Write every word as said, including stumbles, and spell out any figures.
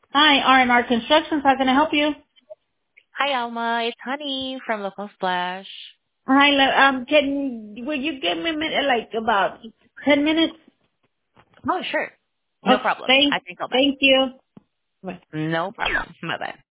Hi, R and R Constructions. How can I help you? Hi, Alma. It's Honey from Local Splash. Hi, lo- um, can will you give me a minute, like about ten minutes? Oh, sure. No Oh, problem. thank, I can call back. thank you. Bye. No problem. Bye-bye.